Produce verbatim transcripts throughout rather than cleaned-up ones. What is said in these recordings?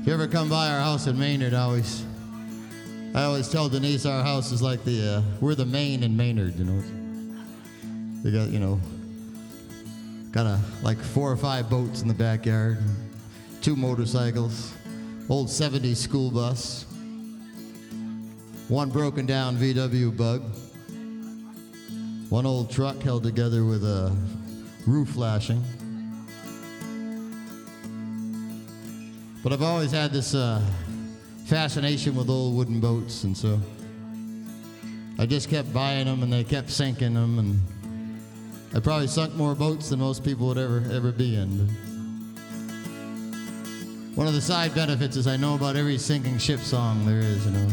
If you ever come by our house in Maynard, I always, I always tell Denise our house is like the, uh, we're the Maine in Maynard, you know. We got, you know, got a, like four or five boats in the backyard, two motorcycles, old seventies school bus, one broken down V W Bug, one old truck held together with a roof lashing. But I've always had this uh, fascination with old wooden boats, and so I just kept buying them, and they kept sinking them, and I probably sunk more boats than most people would ever ever be in. But one of the side benefits is I know about every sinking ship song there is, you know.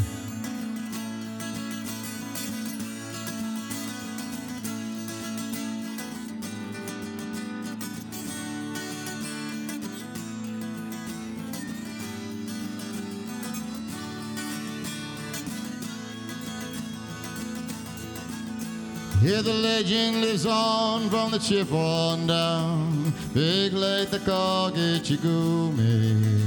Here the legend lives on from the Chippewa down, Big Lake the Kogechigumi.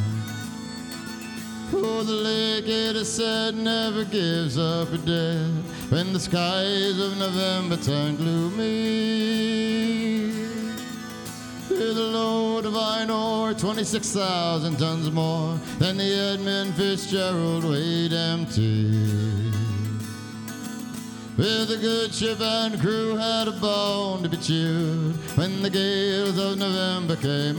Oh, the lake, it is said, never gives up a dead when the skies of November turn gloomy. Here the load of iron ore, twenty-six thousand tons more than the Edmund Fitzgerald weighed empty. With the good ship and crew had a bone to be chewed when the gales of November came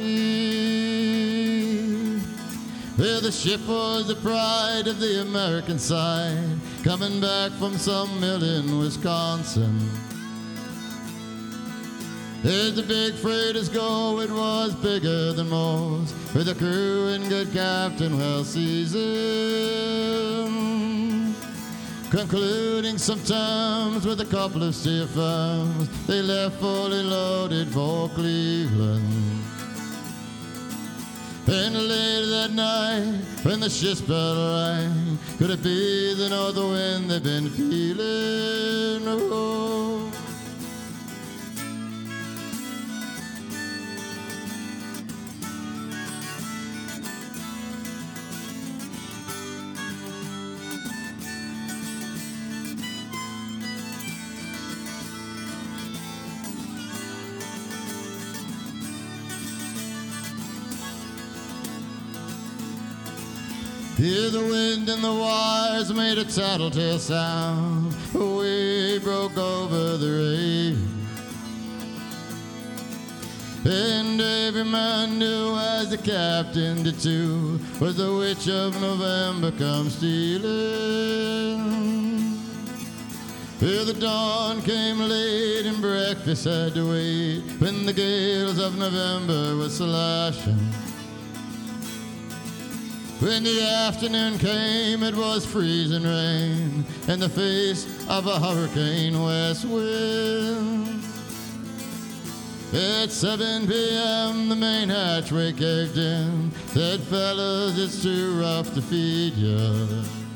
early. Where the ship was the pride of the American side, coming back from some mill in Wisconsin. As the big freighters go, it was bigger than most, with a crew and good captain well seasoned. Concluding sometimes with a couple of steel firms, they left fully loaded for Cleveland. And later that night, when the ship's bell rang, could it be the north wind they've been feeling? Oh. Hear the wind and the wires made a tattletale sound. A wave broke over the rain, and every man knew, as the captain did too, was the witch of November come stealing. Here the dawn came late and breakfast had to wait when the gales of November were slashing. When the afternoon came, it was freezing rain in the face of a hurricane west wind. At seven p.m. the main hatchway caved in, said, fellas, it's too rough to feed ya.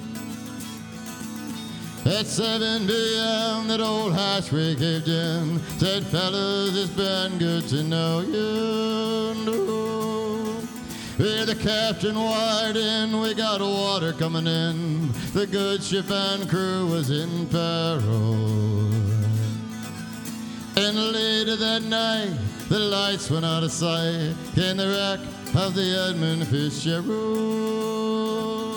At seven p.m. that old hatchway caved in, said, fellas, it's been good to know you. No. Here the captain wired in, we got water coming in, the good ship and crew was in peril. And later that night, the lights went out of sight, came the wreck of the Edmund Fitzgerald.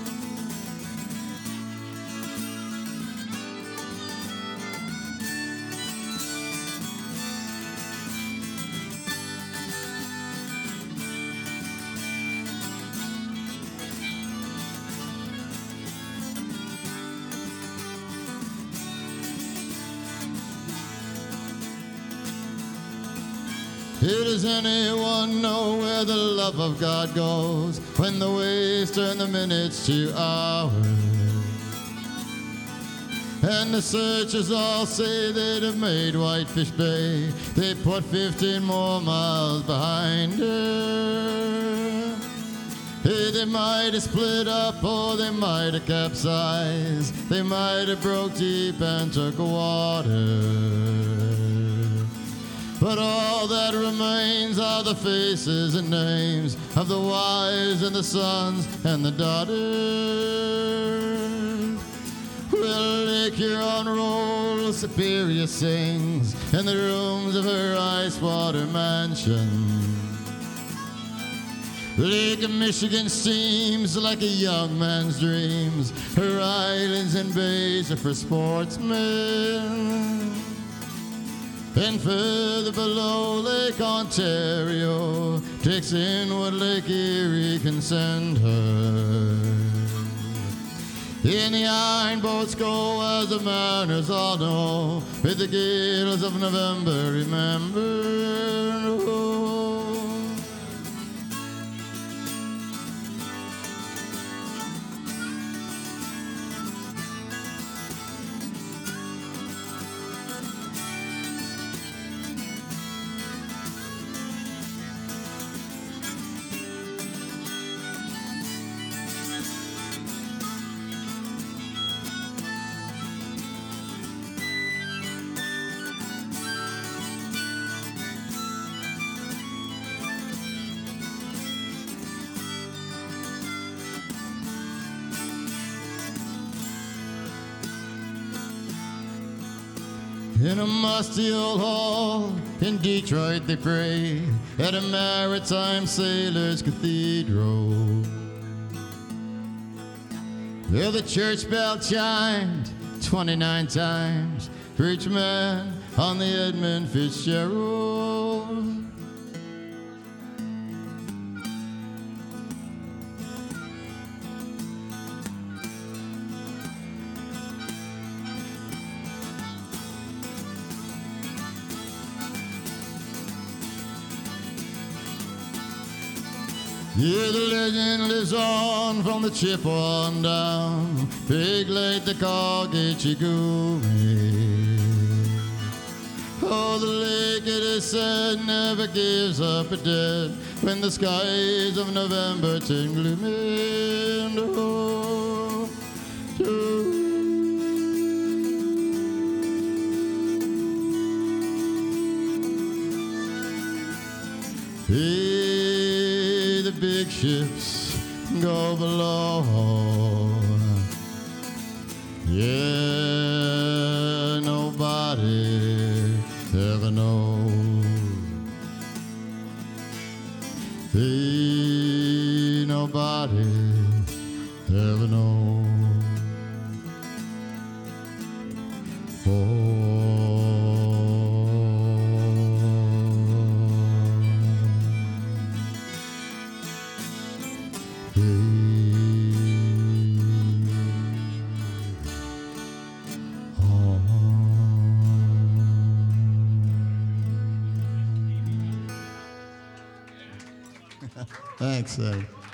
Here does anyone know where the love of God goes when the waves turn the minutes to hours? And the searchers all say they'd have made Whitefish Bay. They put fifteen more miles behind her. Hey, they might have split up or they might have capsized. They might have broke deep and took water. But all that remains are the faces and names of the wives and the sons and the daughters. Well, Lake Huron rolls, Superior sings in the rooms of her ice-water mansion. Lake Michigan seems like a young man's dreams. Her islands and bays are for sportsmen. And further below, Lake Ontario takes in what Lake Erie can send her. In the iron boats go, as the mariners all know, with the gales of November, remember. In a musty old hall in Detroit they pray at a maritime sailor's cathedral. There the church bell chimed twenty-nine times for each man on the Edmund Fitzgerald. Yeah, the legend lives on from the Chippewa down, Big Lake, the Coggitchigumi. Oh, the lake, it is said, never gives up a dead when the skies of November turn gloomy. Oh, oh. Hey, the big ships go below. Yeah, nobody ever knows. Hey, nobody ever knows. Oh. Thanks, Ed.